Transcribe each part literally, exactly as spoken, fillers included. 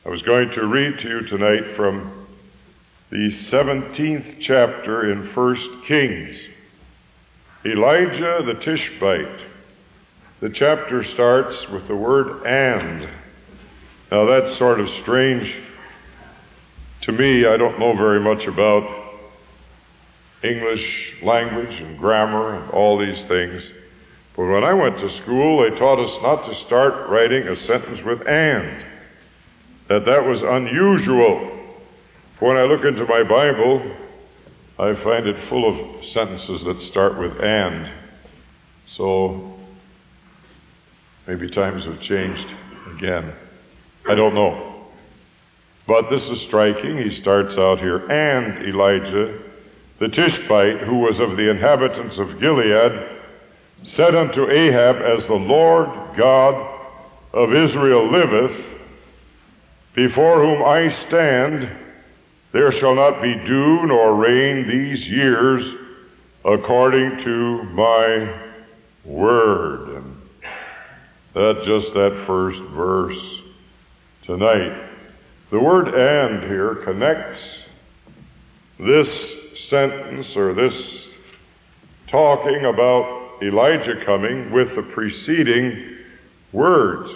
I was going to read to you tonight from the seventeenth chapter in First Kings. Elijah the Tishbite. The chapter starts with the word "and." Now that's sort of strange to me. I don't know very much about English language and grammar and all these things. But when I went to school, they taught us not to start writing a sentence with "and." That that was unusual. When I look into my Bible, I find it full of sentences that start with "and." So maybe times have changed again. I don't know. But this is striking. He starts out here, "And Elijah the Tishbite, who was of the inhabitants of Gilead, said unto Ahab, As the Lord God of Israel liveth, before whom I stand, there shall not be dew nor rain these years, according to my word." And that just that first verse tonight. The word "and" here connects this sentence or this talking about Elijah coming with the preceding words.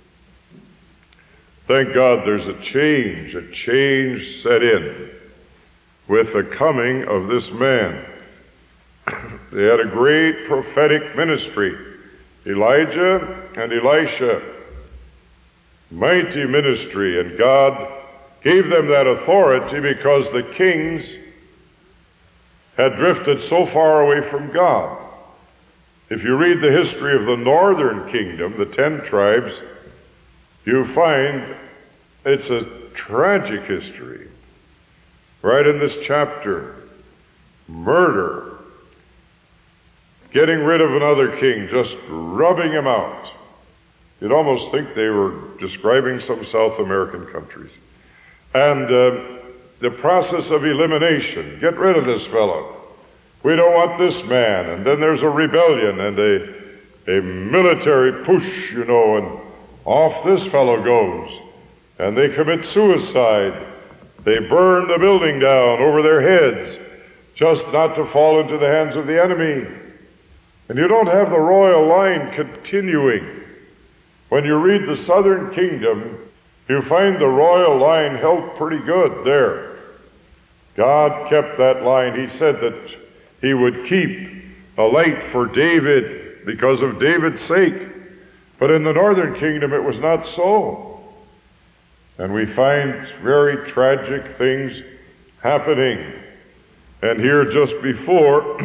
Thank God there's a change, a change set in with the coming of this man. They had a great prophetic ministry, Elijah and Elisha. Mighty ministry, and God gave them that authority because the kings had drifted so far away from God. If you read the history of the northern kingdom, the ten tribes, you find it's a tragic history. Right in this chapter, murder, getting rid of another king, just rubbing him out. You'd almost think they were describing some South American countries. And uh, the process of elimination, get rid of this fellow. We don't want this man. And then there's a rebellion and a, a military push, you know, and off this fellow goes. And they commit suicide. They burn the building down over their heads, just not to fall into the hands of the enemy. And you don't have the royal line continuing. When you read the southern kingdom, you find the royal line held pretty good there. God kept that line. He said that he would keep a light for David because of David's sake. But in the northern kingdom, it was not so. And we find very tragic things happening. And here just before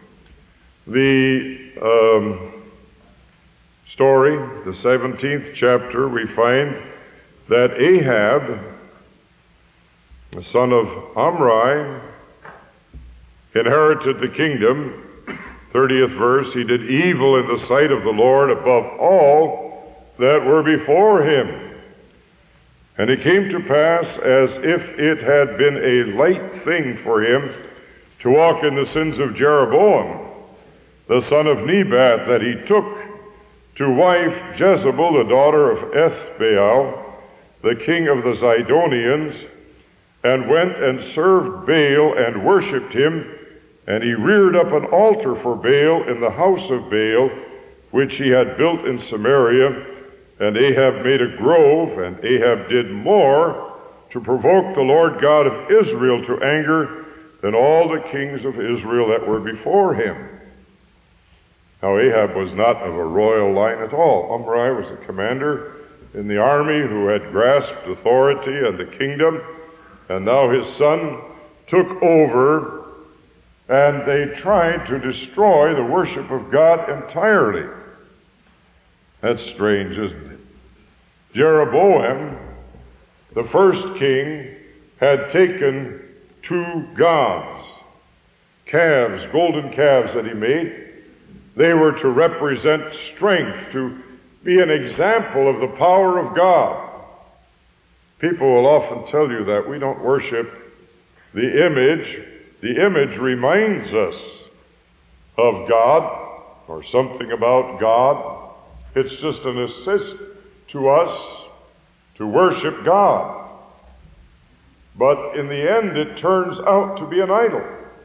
the um, story, the seventeenth chapter, we find that Ahab, the son of Omri, inherited the kingdom. thirtieth verse, he did evil in the sight of the Lord above all that were before him. And it came to pass, as if it had been a light thing for him to walk in the sins of Jeroboam, the son of Nebat, that he took to wife Jezebel, the daughter of Ethbaal, the king of the Zidonians, and went and served Baal and worshipped him. And he reared up an altar for Baal in the house of Baal, which he had built in Samaria. And Ahab made a grove, and Ahab did more to provoke the Lord God of Israel to anger than all the kings of Israel that were before him. Now Ahab was not of a royal line at all. Omri was a commander in the army who had grasped authority and the kingdom, and now his son took over, and they tried to destroy the worship of God entirely. That's strange, isn't it? Jeroboam, the first king, had taken two gods, calves, golden calves that he made. They were to represent strength, to be an example of the power of God. People will often tell you that we don't worship the image. The image reminds us of God or something about God. It's just an assist to us to worship God. But in the end, it turns out to be an idol.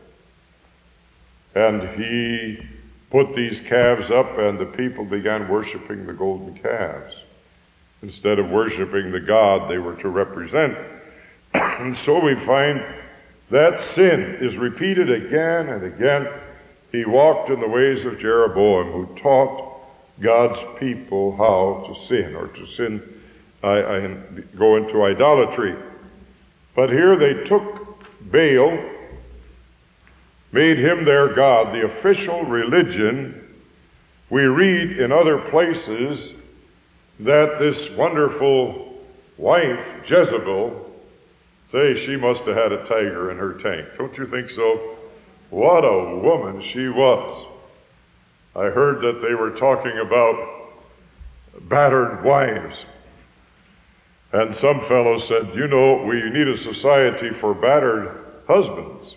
And he put these calves up, and the people began worshiping the golden calves instead of worshiping the God they were to represent. And so we find that sin is repeated again and again. He walked in the ways of Jeroboam, who taught God's people how to sin, or to sin, I, I go into idolatry. But here they took Baal, made him their God, the official religion. We read in other places that this wonderful wife, Jezebel, say she must have had a tiger in her tank. Don't you think so? What a woman she was. I heard that they were talking about battered wives. And some fellow said, you know, we need a society for battered husbands.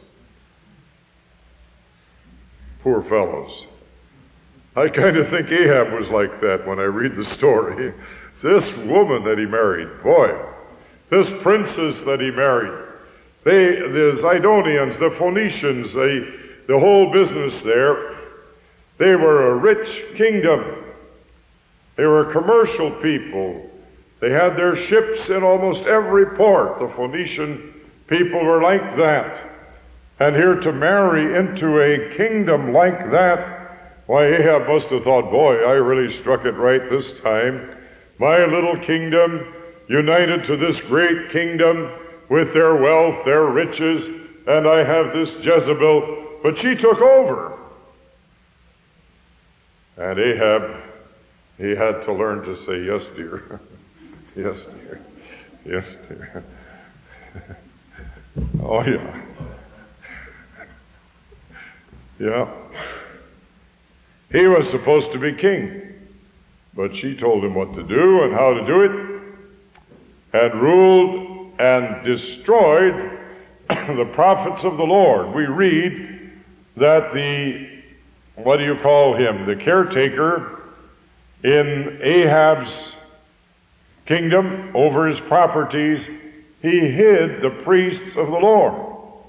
Poor fellows. I kind of think Ahab was like that when I read the story. This woman that he married, boy, this princess that he married, they, the Zidonians, the Phoenicians, they, the whole business there, they were a rich kingdom. They were commercial people. They had their ships in almost every port. The Phoenician people were like that. And here to marry into a kingdom like that, why, Ahab must have thought, boy, I really struck it right this time. My little kingdom united to this great kingdom with their wealth, their riches, and I have this Jezebel, but she took over. And Ahab, he had to learn to say, yes, dear. Yes, dear. Yes, dear. Oh, yeah. Yeah. He was supposed to be king, but she told him what to do and how to do it, and ruled and destroyed the prophets of the Lord. We read that the, what do you call him, the caretaker in Ahab's kingdom over his properties, he hid the priests of the Lord.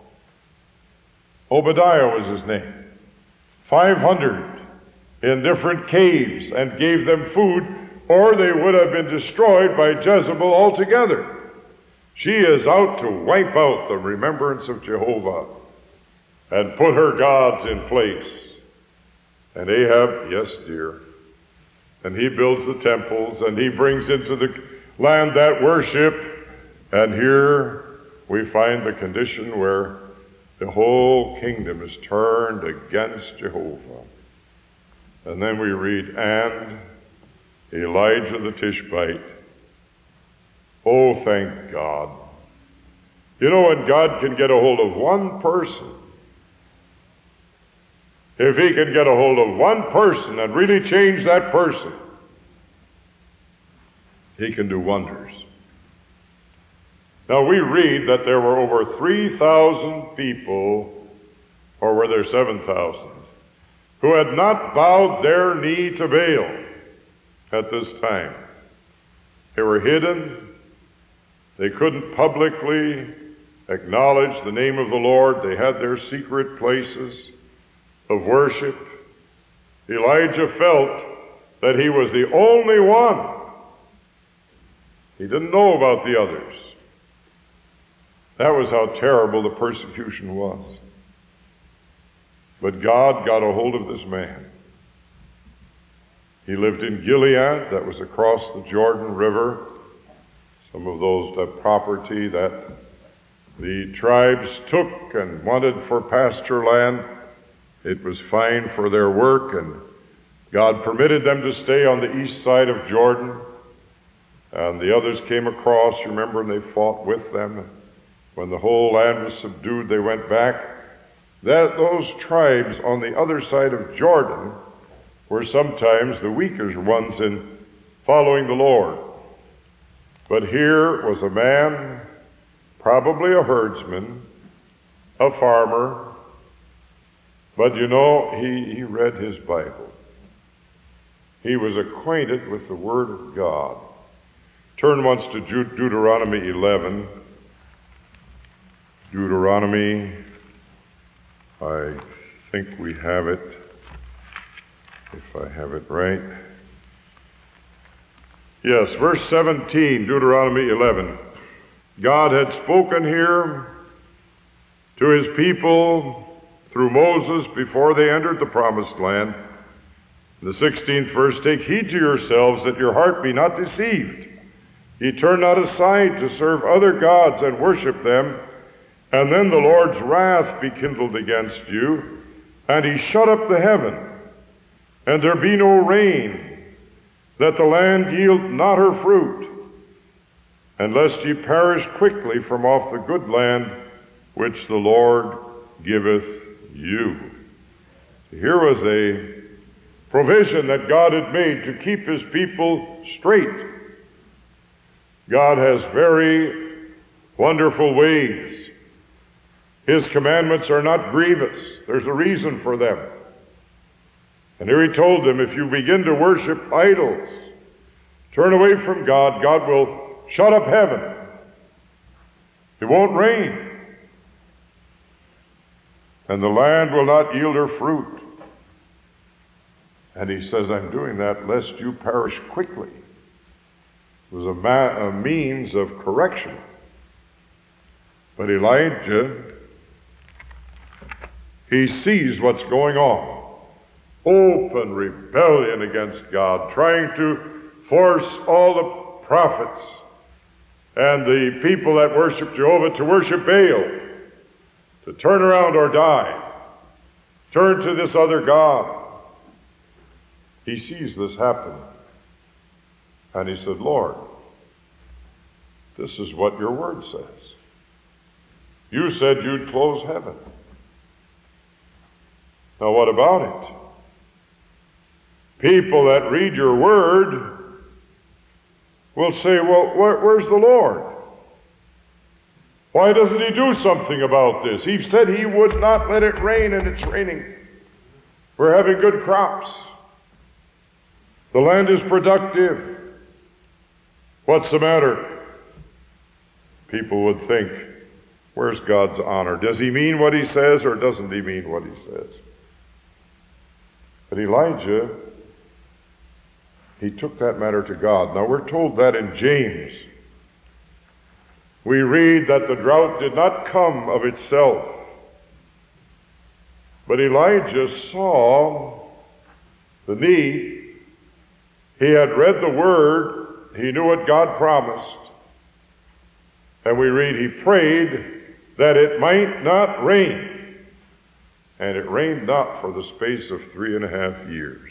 Obadiah was his name. five hundred in different caves, and gave them food, or they would have been destroyed by Jezebel altogether. She is out to wipe out the remembrance of Jehovah and put her gods in place. And Ahab, yes, dear, and he builds the temples, and he brings into the land that worship, and here we find the condition where the whole kingdom is turned against Jehovah. And then we read, and Elijah the Tishbite. Oh, thank God. You know, when God can get a hold of one person, if he can get a hold of one person and really change that person, he can do wonders. Now, we read that there were over three thousand people, or were there seven thousand, who had not bowed their knee to Baal at this time. They were hidden. They couldn't publicly acknowledge the name of the Lord. They had their secret places of worship. Elijah felt that he was the only one. He didn't know about the others. That was how terrible the persecution was. But God got a hold of this man. He lived in Gilead, that was across the Jordan River. Some of those that property that the tribes took and wanted for pasture land. It was fine for their work, and God permitted them to stay on the east side of Jordan. And the others came across, you remember, and they fought with them. When the whole land was subdued, they went back. That those tribes on the other side of Jordan were sometimes the weaker ones in following the Lord. But here was a man, probably a herdsman, a farmer, but you know, he, he read his Bible. He was acquainted with the Word of God. Turn once to Deut- Deuteronomy eleven. Deuteronomy, I think we have it, if I have it right. Yes, verse seventeen, Deuteronomy eleven. God had spoken here to his people through Moses before they entered the promised land. In the sixteenth verse, take heed to yourselves that your heart be not deceived. Ye turn not aside to serve other gods and worship them, and then the Lord's wrath be kindled against you, and he shut up the heaven, and there be no rain, that the land yield not her fruit, and lest ye perish quickly from off the good land which the Lord giveth you. Here was a provision that God had made to keep his people straight. God has very wonderful ways. His commandments are not grievous. There's a reason for them. And here he told them, if you begin to worship idols, turn away from God, God will shut up heaven. It won't rain. And the land will not yield her fruit. And he says, I'm doing that lest you perish quickly. It was a, ma- a means of correction. But Elijah, he sees what's going on. Open rebellion against God, trying to force all the prophets and the people that worship Jehovah to worship Baal, to turn around or die, turn to this other God. He sees this happen. And he said, Lord, this is what your word says. You said you'd close heaven. Now what about it? People that read your word will say, well, where, where's the Lord? Why doesn't he do something about this? He said he would not let it rain, and it's raining. We're having good crops. The land is productive. What's the matter? People would think, where's God's honor? Does he mean what he says, or doesn't he mean what he says? But Elijah, he took that matter to God. Now we're told that in James. We read that the drought did not come of itself. But Elijah saw the need. He had read the word. He knew what God promised. And we read, he prayed that it might not rain. And it rained not for the space of three and a half years.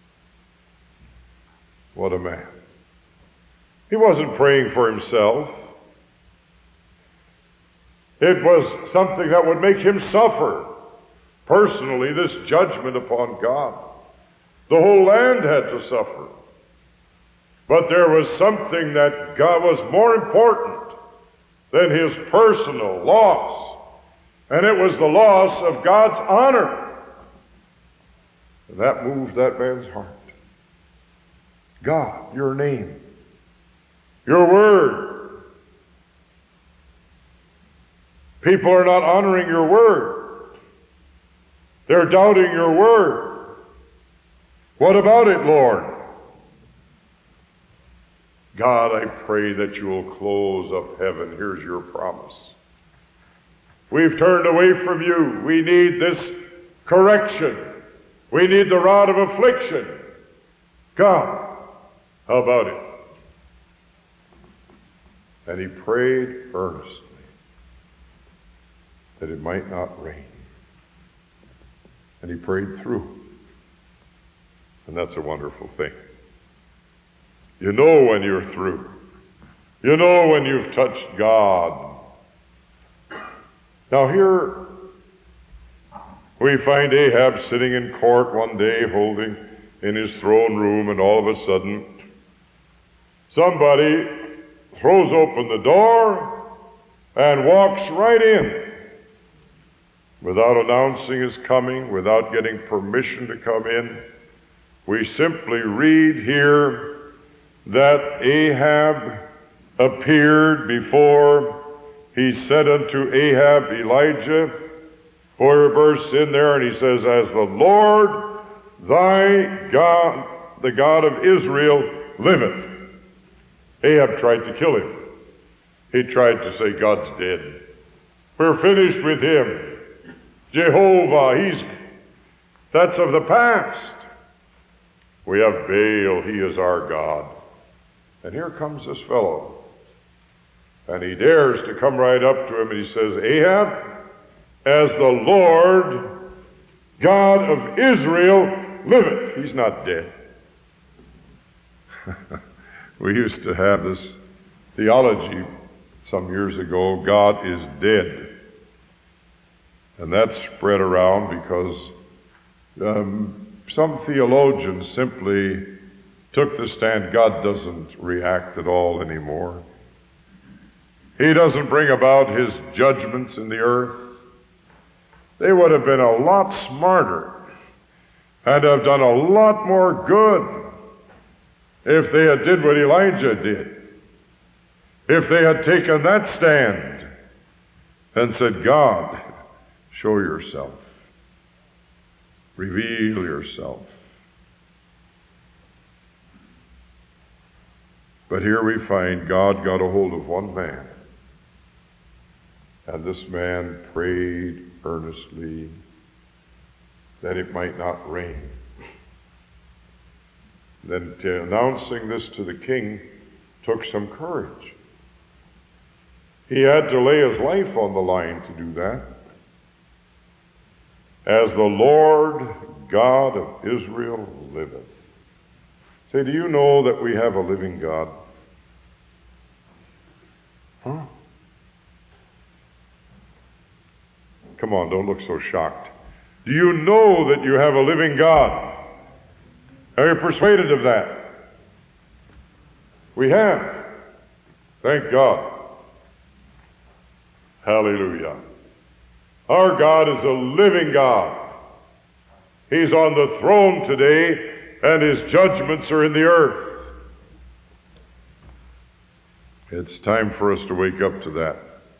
What a man. He wasn't praying for himself. It was something that would make him suffer personally, this judgment upon God. The whole land had to suffer. But there was something that God was more important than his personal loss. And it was the loss of God's honor. And that moved that man's heart. God, your name, your word. People are not honoring your word. They're doubting your word. What about it, Lord? God, I pray that you will close up heaven. Here's your promise. We've turned away from you. We need this correction. We need the rod of affliction. God, how about it? And he prayed earnestly that it might not rain. And he prayed through. And that's a wonderful thing. You know when you're through. You know when you've touched God. Now here we find Ahab sitting in court one day holding in his throne room, and all of a sudden somebody throws open the door and walks right in without announcing his coming, without getting permission to come in. We simply read here that Ahab appeared before he said unto Ahab, Elijah, for a verse in there, and he says, as the Lord thy God, the God of Israel, liveth. Ahab tried to kill him. He tried to say, God's dead. We're finished with him. Jehovah, he's, that's of the past. We have Baal, he is our God. And here comes this fellow. And he dares to come right up to him and he says, Ahab, as the Lord God of Israel liveth. He's not dead. We used to have this theology some years ago, God is dead. And that spread around because um, some theologians simply took the stand, God doesn't react at all anymore. He doesn't bring about his judgments in the earth. They would have been a lot smarter and have done a lot more good if they had did what Elijah did. If they had taken that stand and said, God, show yourself. Reveal yourself. But here we find God got a hold of one man. And this man prayed earnestly that it might not rain. Then to announcing this to the king took some courage. He had to lay his life on the line to do that. As the Lord God of Israel liveth. Say, do you know that we have a living God? Huh? Come on, don't look so shocked. Do you know that you have a living God? Are you persuaded of that? We have. Thank God. Hallelujah. Our God is a living God. He's on the throne today, and his judgments are in the earth. It's time for us to wake up to that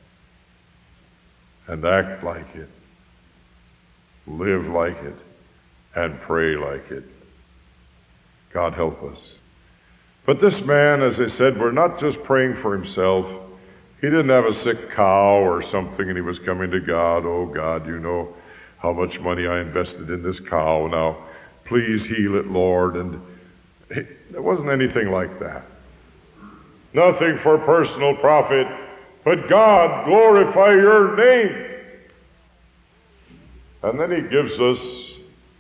and act like it, live like it, and pray like it. God help us. But this man, as I said, we're not just praying for himself. He didn't have a sick cow or something and he was coming to God. Oh God, you know how much money I invested in this cow. Now, please heal it, Lord. And there wasn't anything like that. Nothing for personal profit, but God, glorify your name. And then he gives us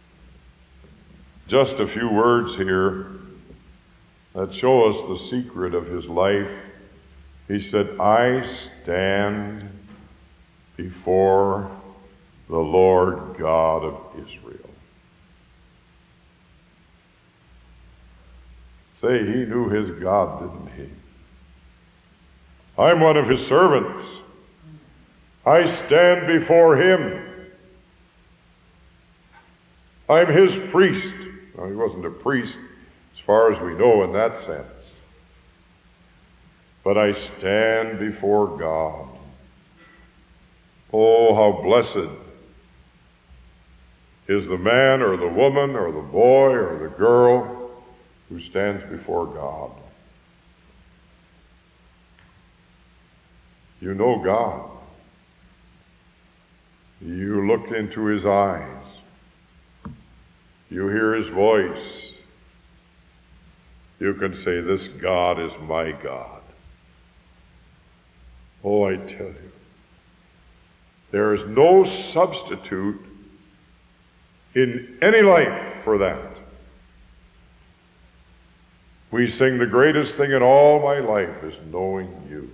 just a few words here that show us the secret of his life. He said, I stand before the Lord God of Israel. Say, he knew his God, didn't he? I'm one of his servants. I stand before him. I'm his priest. Now, he wasn't a priest as far as we know in that sense. But I stand before God. Oh, how blessed is the man or the woman or the boy or the girl who stands before God. You know God. You look into his eyes. You hear his voice. You can say, this God is my God. Oh, I tell you, there is no substitute in any life for that. We sing, the greatest thing in all my life is knowing you.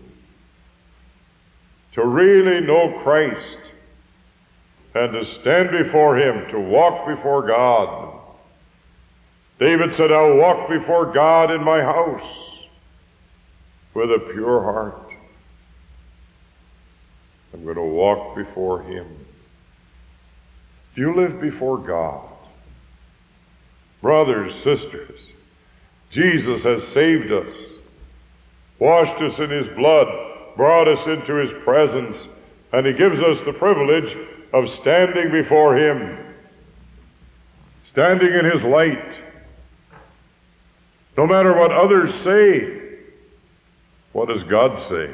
To really know Christ and to stand before him, to walk before God. David said, I'll walk before God in my house with a pure heart. I'm going to walk before him. Do you live before God? Brothers, sisters, Jesus has saved us. washed us in his blood, brought us into his presence, and he gives us the privilege of standing before him, standing in his light. No matter what others say, what does God say?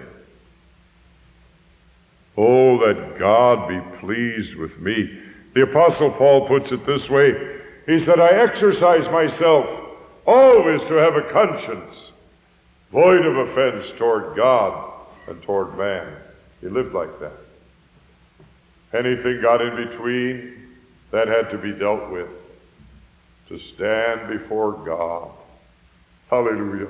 Oh, that God be pleased with me. The Apostle Paul puts it this way. He said, I exercise myself always to have a conscience void of offense toward God and toward man. He lived like that. Anything got in between, that had to be dealt with. To stand before God. Hallelujah.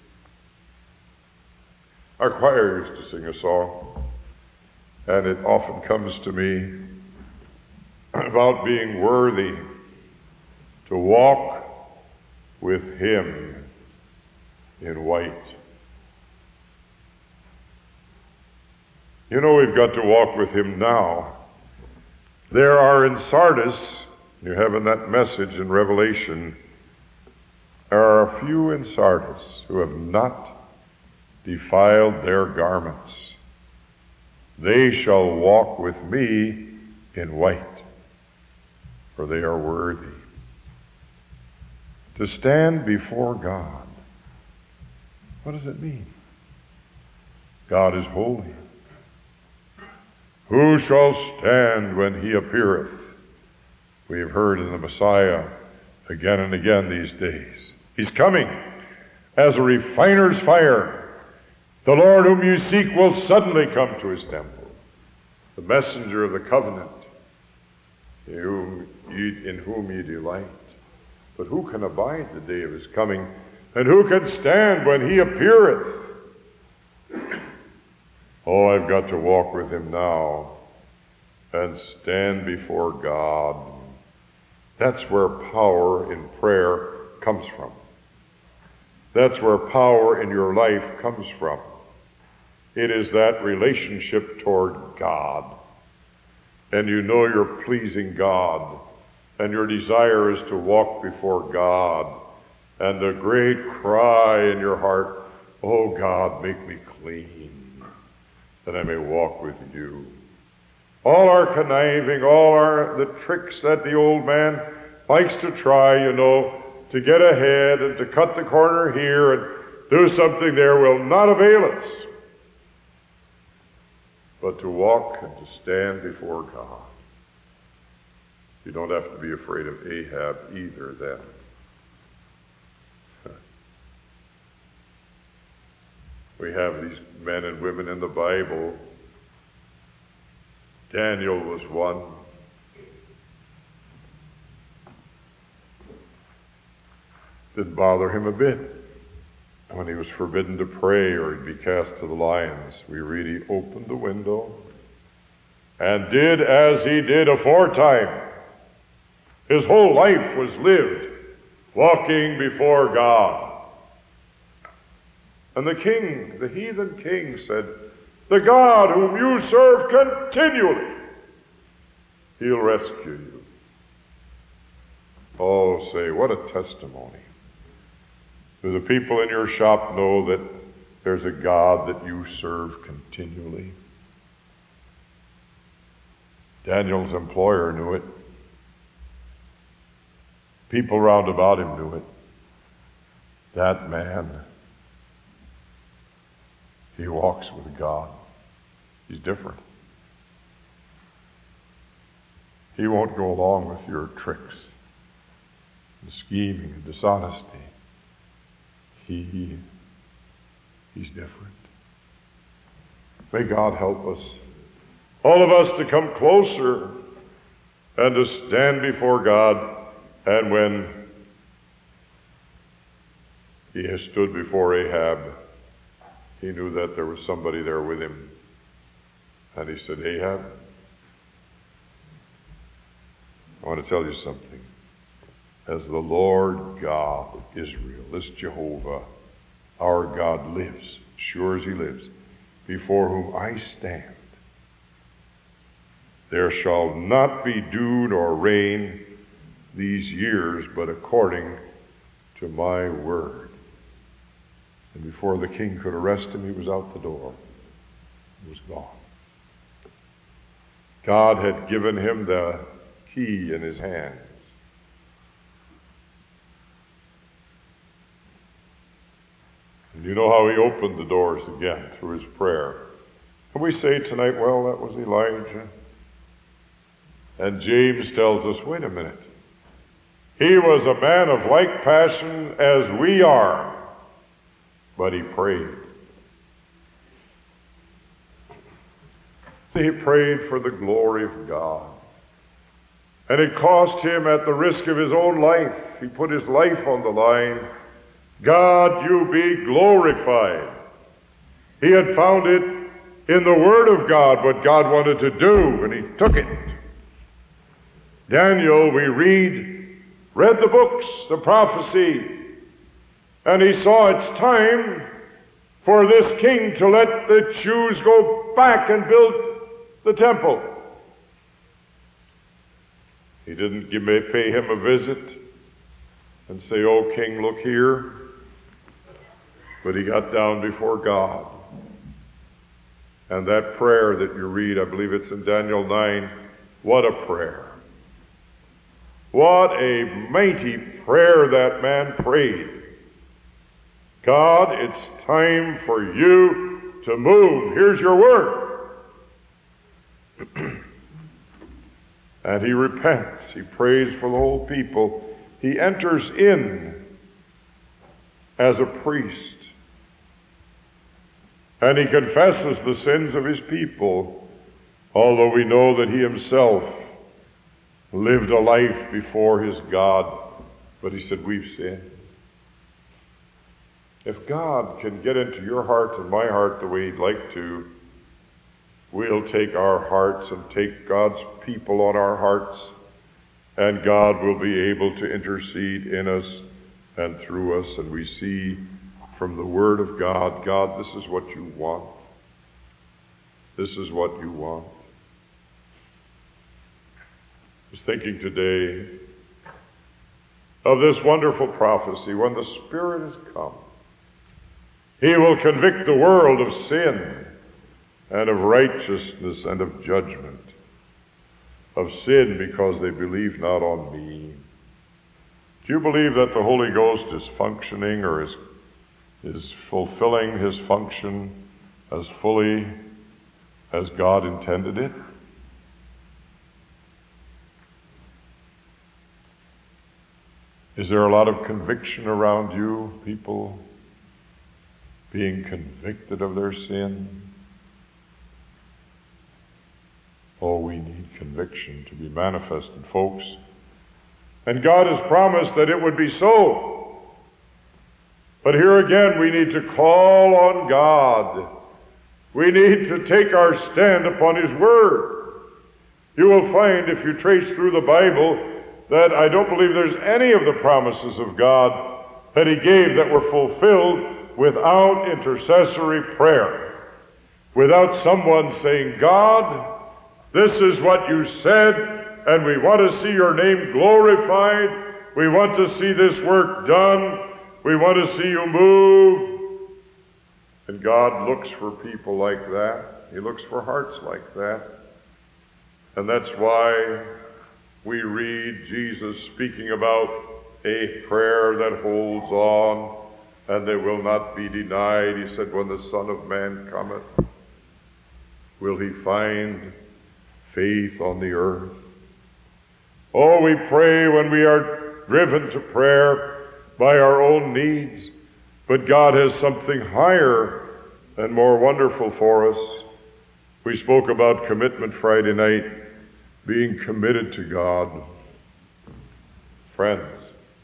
Our choir used to sing a song, and it often comes to me about being worthy to walk with him in white. You know, we've got to walk with him now. There are in Sardis, you have in that message in Revelation, there are a few in Sardis who have not defiled their garments. They shall walk with me in white, for they are worthy. To stand before God, what does it mean? God is holy. Who shall stand when he appeareth? We have heard in the Messiah again and again these days. He's coming as a refiner's fire. The Lord whom you seek will suddenly come to his temple. The messenger of the covenant, in whom ye, in whom ye delight. But who can abide the day of his coming? And who can stand when he appeareth? Oh, I've got to walk with him now and stand before God. That's where power in prayer comes from. That's where power in your life comes from. It is that relationship toward God. And you know you're pleasing God. And your desire is to walk before God. And the great cry in your heart, oh God, make me clean, that I may walk with you. All our conniving, all our the tricks that the old man likes to try, you know, to get ahead and to cut the corner here and do something there will not avail us. But to walk and to stand before God. You don't have to be afraid of Ahab either then. We have these men and women in the Bible. Daniel was one. Didn't bother him a bit when he was forbidden to pray or he'd be cast to the lions. We read he opened the window and did as he did aforetime. His whole life was lived walking before God. And the king, the heathen king, said, the God whom you serve continually, he'll rescue you. Oh, say, what a testimony. Do the people in your shop know that there's a God that you serve continually? Daniel's employer knew it. People round about him knew it. That man, he walks with God. He's different. He won't go along with your tricks and scheming and dishonesty. He, he's different. May God help us, all of us, to come closer and to stand before God. And when he has stood before Ahab, he knew that there was somebody there with him. And he said, Ahab, I want to tell you something. As the Lord God of Israel, this Jehovah, our God, lives, sure as he lives, before whom I stand, there shall not be dew nor rain these years, but according to my word. And before the king could arrest him, he was out the door. He was gone. God had given him the key in his hands. And you know how he opened the doors again through his prayer. And we say tonight, well, that was Elijah. And James tells us, wait a minute. He was a man of like passion as we are, but he prayed. See, he prayed for the glory of God. And it cost him at the risk of his own life. He put his life on the line. God, you be glorified. He had found it in the Word of God what God wanted to do, and he took it. Daniel, we read, read the books, the prophecy, and he saw it's time for this king to let the Jews go back and build the temple. He didn't give me, pay him a visit and say, oh, king, look here. But he got down before God. And that prayer that you read, I believe it's in Daniel nine, what a prayer. What a mighty prayer that man prayed. God, it's time for you to move. Here's your word. And he repents. He prays for the whole people. He enters in as a priest. And he confesses the sins of his people, although we know that he himself lived a life before his God. But he said, we've sinned. If God can get into your heart and my heart the way he'd like to, we'll take our hearts and take God's people on our hearts, and God will be able to intercede in us and through us. And we see from the Word of God, God, this is what you want. This is what you want. I was thinking today of this wonderful prophecy. When the Spirit has come, he will convict the world of sin and of righteousness and of judgment. Of sin because they believe not on me. Do you believe that the Holy Ghost is functioning or is, is fulfilling his function as fully as God intended it? Is there a lot of conviction around you, people being convicted of their sin? Oh, we need conviction to be manifested, folks. And God has promised that it would be so. But here again, we need to call on God. We need to take our stand upon his word. You will find, if you trace through the Bible, that I don't believe there's any of the promises of God that he gave that were fulfilled without intercessory prayer. Without someone saying, God, this is what you said, and we want to see your name glorified. We want to see this work done. We want to see you move. And God looks for people like that. He looks for hearts like that. And that's why we read Jesus speaking about a prayer that holds on, and they will not be denied. He said, when the Son of Man cometh, will he find faith on the earth? Oh, we pray when we are driven to prayer by our own needs, but God has something higher and more wonderful for us. We spoke about commitment Friday night, being committed to God. Friends,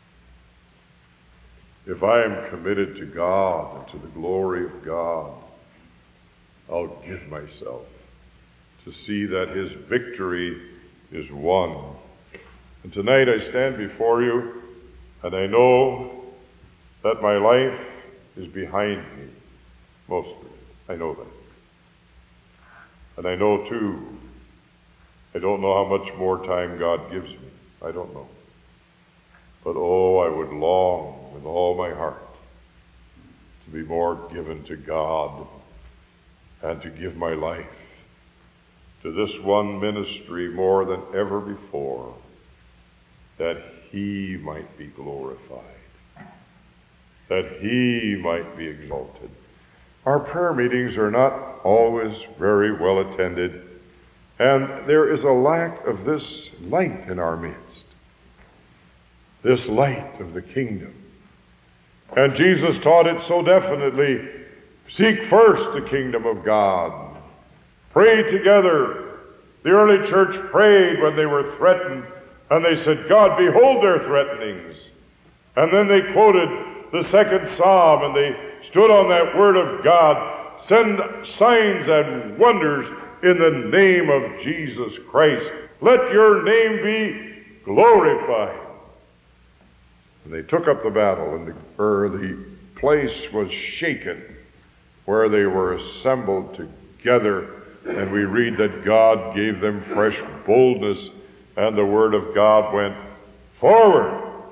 if I am committed to God and to the glory of God, I'll give myself to see that his victory is won. And tonight I stand before you, and I know that my life is behind me, most of it. I know that. And I know, too, I don't know how much more time God gives me. I don't know. But oh, I would long with all my heart to be more given to God and to give my life to this one ministry more than ever before, that He might be glorified, that He might be exalted. Our prayer meetings are not always very well attended, and there is a lack of this light in our midst, this light of the kingdom. And Jesus taught it so definitely: seek first the kingdom of God. Pray together. The early church prayed when they were threatened, and they said, God, behold their threatenings. And then they quoted the second psalm, and they stood on that word of God: send signs and wonders in the name of Jesus Christ. Let your name be glorified. And they took up the battle, and the, er, the place was shaken where they were assembled together. And we read that God gave them fresh boldness, and the word of God went forward.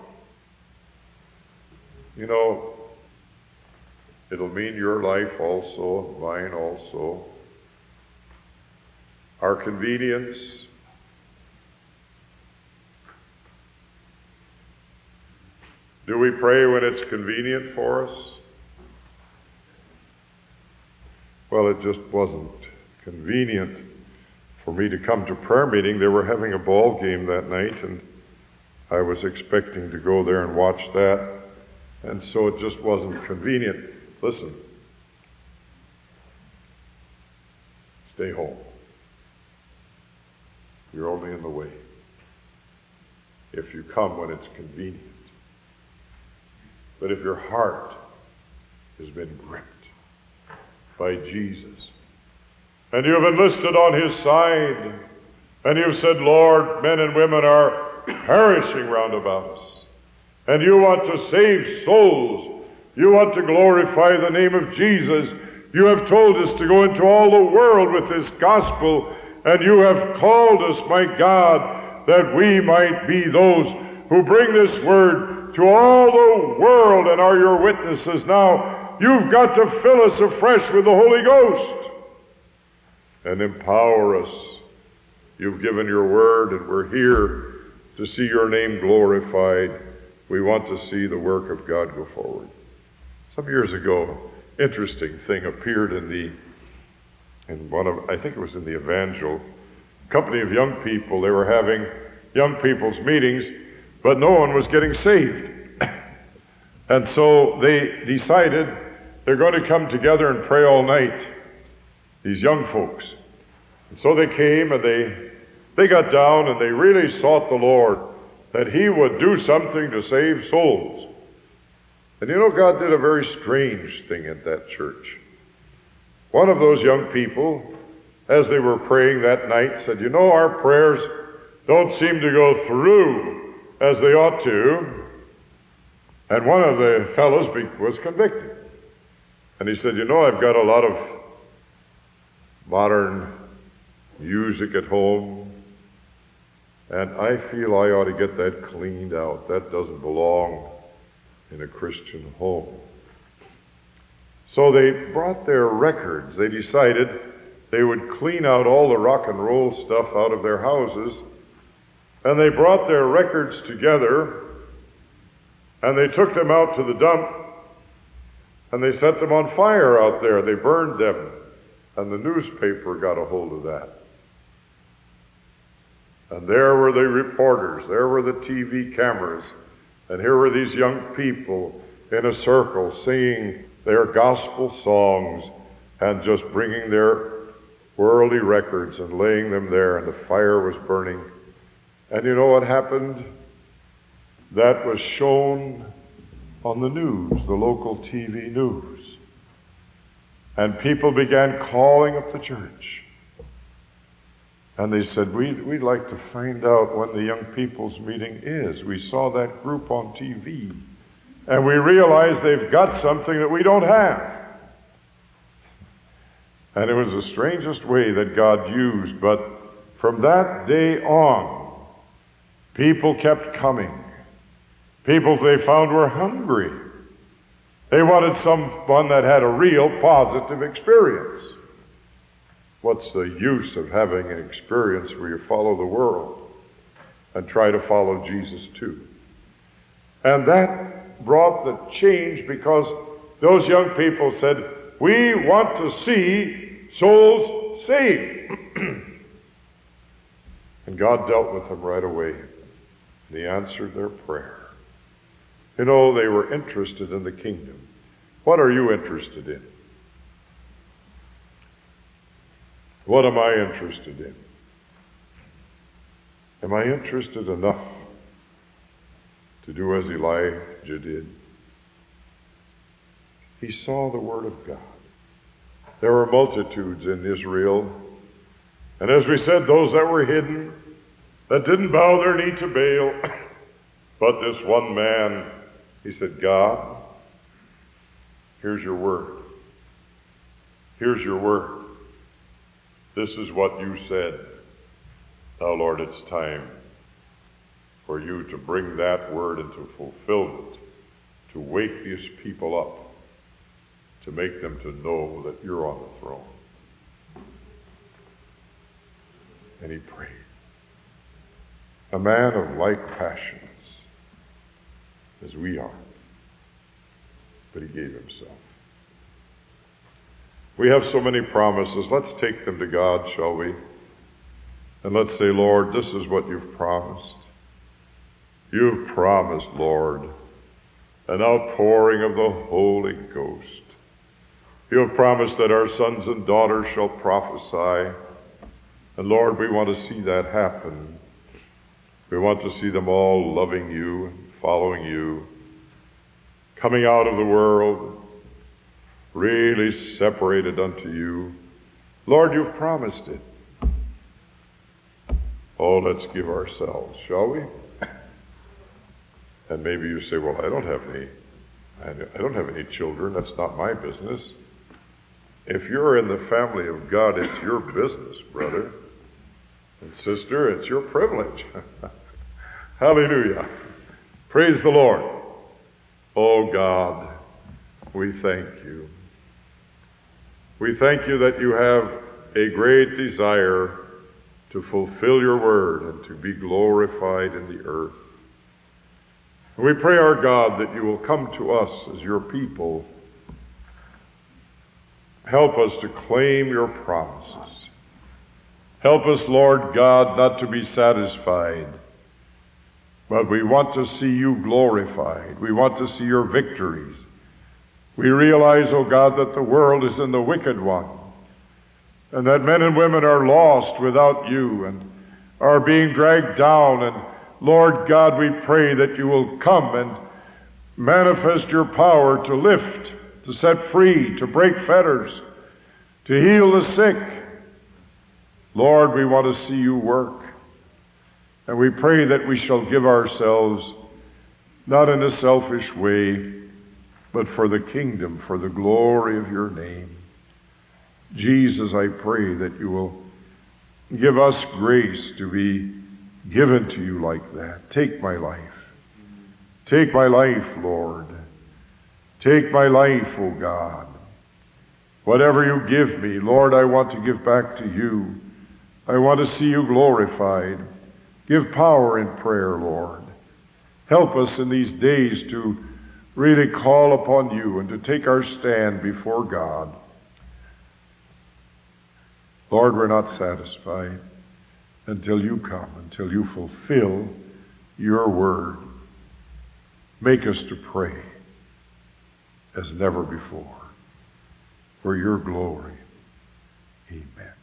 You know, it'll mean your life also, mine also. Our convenience. Do we pray when it's convenient for us? Well, it just wasn't convenient for me to come to prayer meeting. They were having a ball game that night, and I was expecting to go there and watch that, and so it just wasn't convenient. Listen, stay home. You're only in the way if you come when it's convenient. But if your heart has been gripped by Jesus, and you have enlisted on His side, and you've said, Lord, men and women are perishing round about us, and you want to save souls, you want to glorify the name of Jesus, you have told us to go into all the world with this gospel, and you have called us, my God, that we might be those who bring this word to all the world and are your witnesses. Now, you've got to fill us afresh with the Holy Ghost and empower us. You've given your word, and we're here to see your name glorified. We want to see the work of God go forward. Some years ago, interesting thing appeared in the in one of, I think it was in the Evangel, company of young people. They were having young people's meetings, but no one was getting saved. And so they decided they're going to come together and pray all night, these young folks. And so they came, and they they got down, and they really sought the Lord that He would do something to save souls. And you know, God did a very strange thing at that church. One of those young people, as they were praying that night, said, you know, our prayers don't seem to go through as they ought to. And one of the fellows was convicted. And he said, you know, I've got a lot of modern music at home, and I feel I ought to get that cleaned out. That doesn't belong in a Christian home. So they brought their records. They decided they would clean out all the rock and roll stuff out of their houses, and they brought their records together, and they took them out to the dump, and they set them on fire out there. They burned them, and the newspaper got a hold of that. And there were the reporters, there were the T V cameras, and here were these young people in a circle singing their gospel songs and just bringing their worldly records and laying them there, and the fire was burning. And you know what happened? That was shown on the news, the local T V news. And people began calling up the church. And they said, we'd, we'd like to find out when the young people's meeting is. We saw that group on T V. And we realized they've got something that we don't have. And it was the strangest way that God used. But from that day on, people kept coming. People they found were hungry. They wanted someone that had a real positive experience. What's the use of having an experience where you follow the world and try to follow Jesus too? And that brought the change, because those young people said, we want to see souls saved. And God dealt with them right away. And He answered their prayer. You know, they were interested in the kingdom. What are you interested in? What am I interested in? Am I interested enough to do as Elijah did? He saw the Word of God. There were multitudes in Israel. And as we said, those that were hidden, that didn't bow their knee to Baal. But this one man, he said, God, here's your word. Here's your word. This is what you said. Now, Lord, it's time for you to bring that word into fulfillment, to wake these people up, to make them to know that you're on the throne. And he prayed. A man of like passions as we are, but he gave himself. We have so many promises. Let's take them to God, shall we? And let's say, Lord, this is what you've promised. You've promised, Lord, an outpouring of the Holy Ghost. You have promised that our sons and daughters shall prophesy. And Lord, we want to see that happen. We want to see them all loving you and following you, coming out of the world, really separated unto you. Lord, you've promised it. Oh, let's give ourselves, shall we? And maybe you say, well, I don't have any, I don't have any children. That's not my business. If you're in the family of God, it's your business, brother and sister. It's your privilege. Hallelujah. Praise the Lord. Oh God, we thank you. We thank you that you have a great desire to fulfill your word and to be glorified in the earth. And we pray, our God, that you will come to us as your people. Help us to claim your promises. Help us, Lord God, not to be satisfied, but we want to see you glorified. We want to see your victories. We realize, O God, that the world is in the wicked one, and that men and women are lost without you and are being dragged down. And Lord God, we pray that you will come and manifest your power to lift, to set free, to break fetters, to heal the sick. Lord, we want to see you work. And we pray that we shall give ourselves not in a selfish way, but for the kingdom, for the glory of your name. Jesus, I pray that you will give us grace to be given to you like that. Take my life. Take my life, Lord. Take my life, O God. Whatever you give me, Lord, I want to give back to you. I want to see you glorified. Give power in prayer, Lord. Help us in these days to really call upon you and to take our stand before God. Lord, we're not satisfied until you come, until you fulfill your word. Make us to pray as never before for your glory. Amen.